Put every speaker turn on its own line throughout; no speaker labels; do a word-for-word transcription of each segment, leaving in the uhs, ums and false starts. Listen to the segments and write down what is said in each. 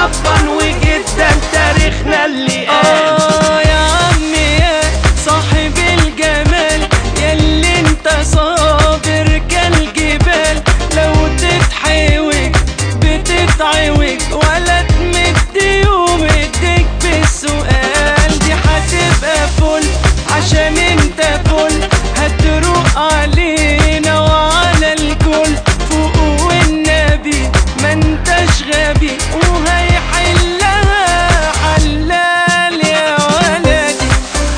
ابا وجدا تاريخنا اللي قال
آه يا عمي يا صاحب الجمال، ياللي انت صابر كالجبال، لو تتحوج بتتعوج ولا تمد يوم ايديك بالسؤال. دي هتبقى فل عشان انت فل، هتروق علينا وعلى الكل، فوق والنبي ما انتش غبي، وهيحلها حلال يا ولدي.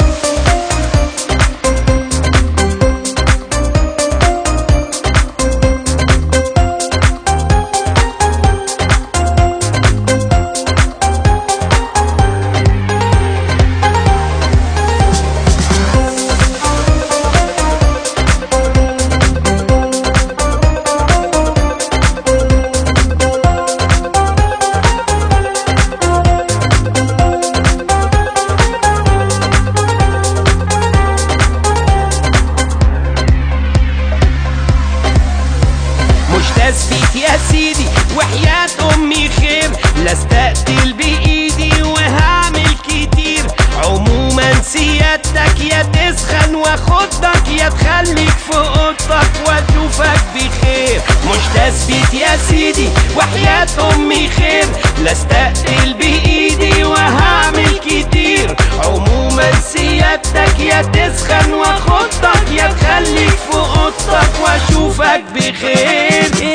تثبيت يا سيدي وحياة امي خير، لا استقتل بايدي وهعمل كتير. عموما سيادتك يا تسخن واخدك، يا تخليك في اوضتك واشوفك بخير. مش تثبيت يا سيدي وحياة امي خير، لا استقتل بايدي وهعمل كتير. عموما سيادتك يا تسخن واخدك، يا تخليك في اوضتك واشوفك بخير.